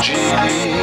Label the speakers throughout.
Speaker 1: زنجیری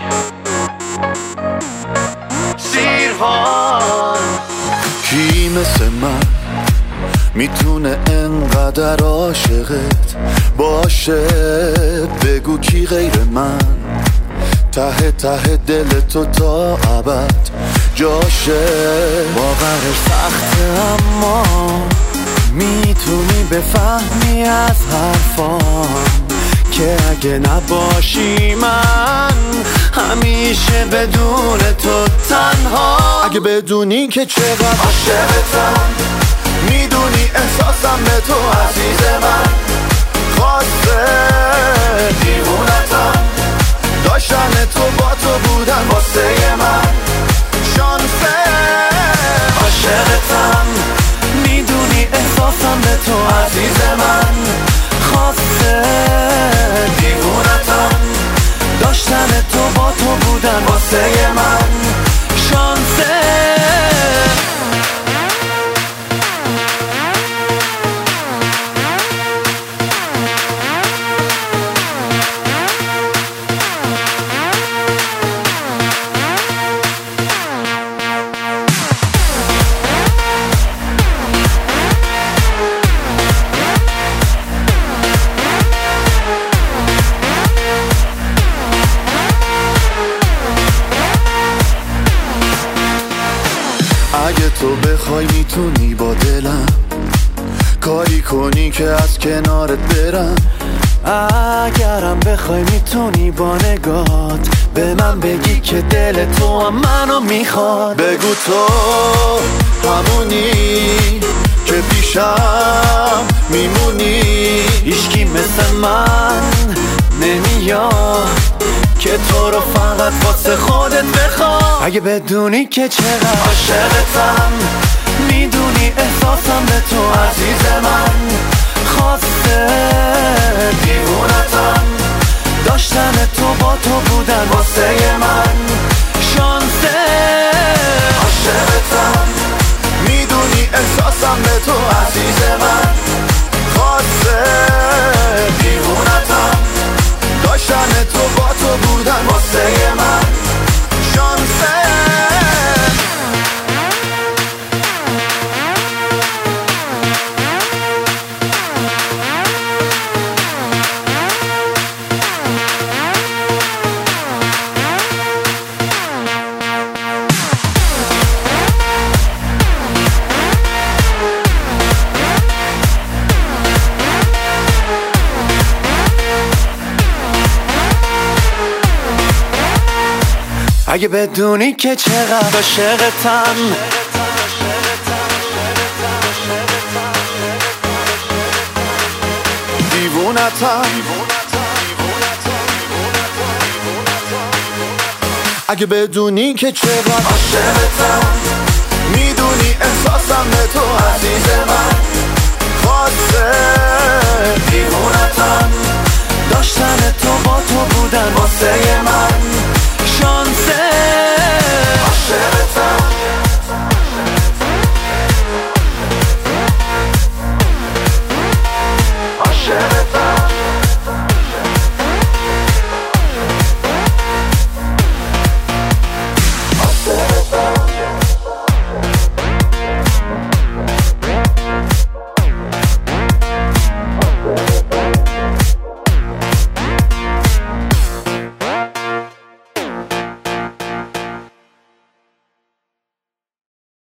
Speaker 1: سیروان. کی مثل من میتونه انقدر عاشقت باشه؟ بگو کی غیر من ته ته دل تو تا ابد جاشه. باورش سخته اما میتونی بفهمی از حرفام که اگه نباشی من همیشه بدون تو تنها. اگه بدونی که چقدر عاشقتم، میدونی احساسم به تو عزیز من. خواسته دیوونتم، داشتن تو با تو بودن واسه من شانسه. عاشقتم، میدونی احساسم به تو عزیز من. خواسته دیوونتم، داشتن تو با تو بودن واسه من شانسه. اگه تو بخوای میتونی با دلم کاری کنی که از کنارت برم. اگرم بخوای میتونی با نگات به من بگی که دل تو هم منو میخواد. بگو تو همونی که پیشم میمونی. هیچکی مثل من نمیاد که تو رو فقط واسه خودت بخواد. اگه بدونی که چقدر عاشقتم، میدونی احساسم به تو عزیز من. خواسته دیوونتم، داشتن تو با تو بودن واسه من شانسه. عاشقتم، میدونی احساسم به تو عزیز من. خواسته دیوونتم، داشتن تو با تو بودن واسه من شانسه. اگه بدونی که چقدر عاشقتم، دیوونتم. اگه بدونی که چقدر عاشقتم، میدونی احساسم به تو عزیز من. خواسته دیوونتم، داشتن تو با تو بودن واسه من شانسه.